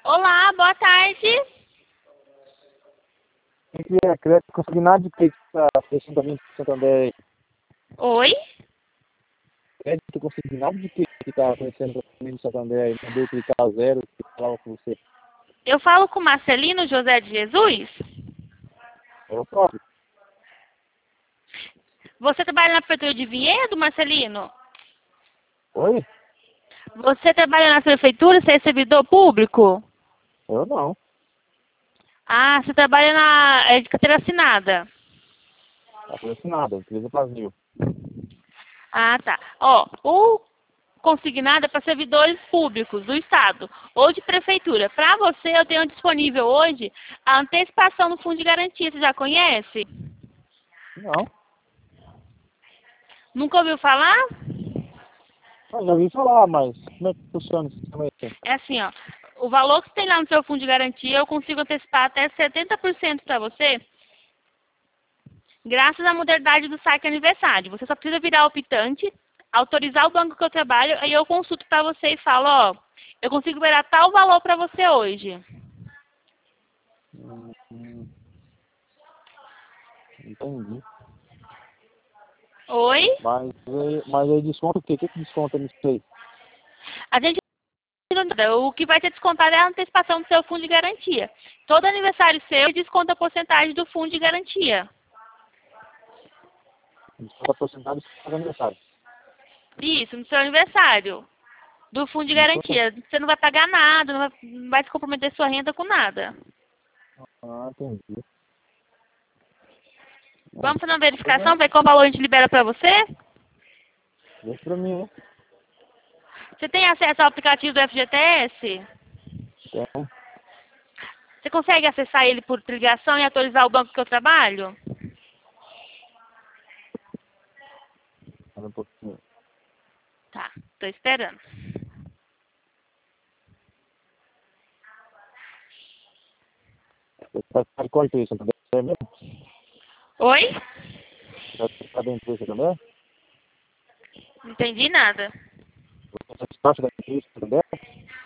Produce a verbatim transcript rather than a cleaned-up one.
Olá, boa tarde. Que é crédito consignado de que está fechando também de Santander? Oi? Crédito consignado de que está acontecendo também de Santander aí? Mandei clicar zero, que falava com você. Eu falo com Marcelino José de Jesus? É o próprio. Você trabalha na prefeitura de Vinhedo, Marcelino? Oi? Você trabalha na prefeitura, você é servidor público? Eu não. Ah, você trabalha na é de carteira assinada. Está assinado, empresa Brasil. Ah, tá. Ó, o consignado é para servidores públicos do Estado ou de prefeitura. Para você, eu tenho disponível hoje a antecipação do Fundo de Garantia. Você já conhece? Não. Nunca ouviu falar? Eu já ouvi falar, mas como é que funciona esse sistema aí? É assim, ó. O valor que tem lá no seu fundo de garantia, eu consigo antecipar até setenta por cento para você, graças à modernidade do saque aniversário. Você só precisa virar o optante, autorizar o banco que eu trabalho, aí eu consulto para você e falo, ó, eu consigo liberar tal valor para você hoje. Hum, hum, entendi. Oi? Mas, aí- mas aí desconta o quê? O que que desconta nisso aí? A gente o que vai ser descontado é a antecipação do seu fundo de garantia. Todo aniversário seu desconta a porcentagem do fundo de garantia. Desconta a porcentagem do aniversário. Isso, no seu aniversário. Do fundo de Desconta. garantia. Você não vai pagar nada, não vai, não vai se comprometer sua renda com nada. Ah, entendi. Vamos fazer uma Tudo bem. verificação, ver qual valor a gente libera para você? Deixa pra mim, né? Você tem acesso ao aplicativo do F G T S? Então, Você consegue acessar ele por ligação e atualizar o banco que eu trabalho? espera um pouquinho. Tá, tô esperando. Você tá de qual empresa também? É mesmo? Oi? Você tá da empresa também? Não entendi nada. Você faz parte da empresa também?